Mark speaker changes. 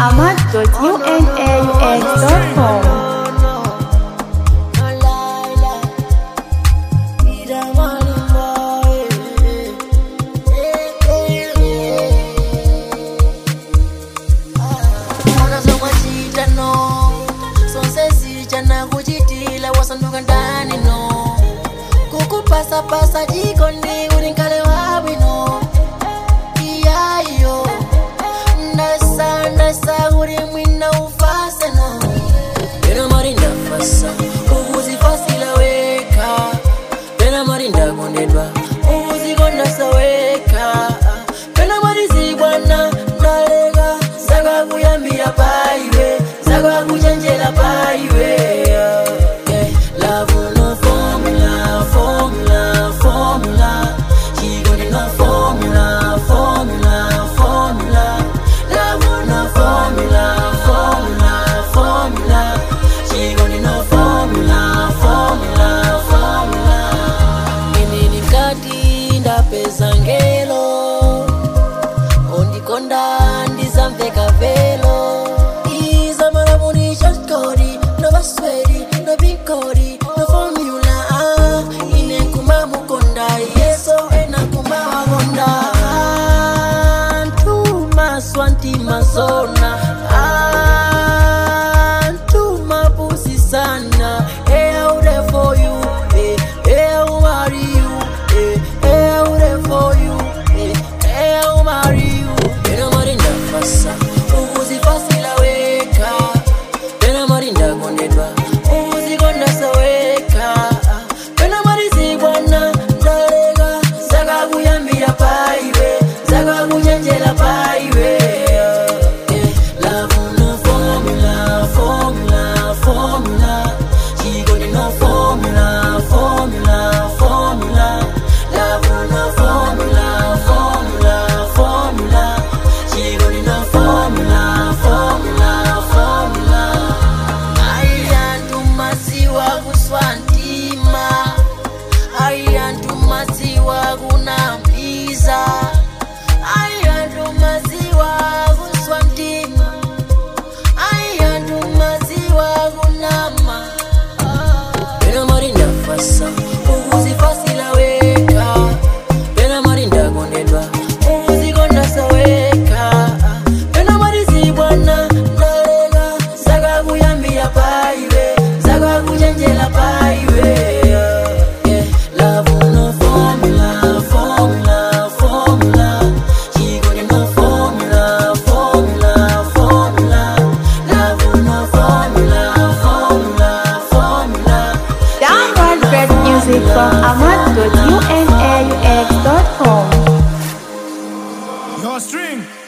Speaker 1: ahmad.unaux.com.
Speaker 2: Pasa jikoni urinkale wabino iyayo nasa uri mwina ufase no pena marinda fasa uguzi fasila weka pena marinda gondedwa uguzi gonda saweka pena marizi bwana nalega zaga kuyambira paiwe zaga kuchenjela paiwe love no formula she got enough formula love no formula she got enough formula inini kati ndapeza ngelo ondikonda ndizamveka velo izamaramunisha skori no basweri no binkori no formula inekuma mukonda yeso enakuma wagonda antuma swanti mazona antuma pussy sana hey out there for you hey I'll marry you hey out there for you hey I'll marry you pena marinda fasa uguzi fasila weka pena marinda gondedwa uguzi gonda saweka pena marizi bwana nalega zaga kuyambira paiwe zaga kuchenjela paiwe love no formula she got enough formula love no formula she got enough formula ayantumaziwa kuswantima ayantumaziwa kunambiza ayantumaziwa kuswantima ayantumaziwa kunama pena marinda fasa uguzi fasila weka pena marinda gondedwa uguzi gonda saweka pena marizi bwana nalega zaga kuyambira paiwe zaga kuchenjela paiwe love no formula she got enough formula love no formula
Speaker 1: Download great music from ahmad.unaux.com.
Speaker 3: Your string.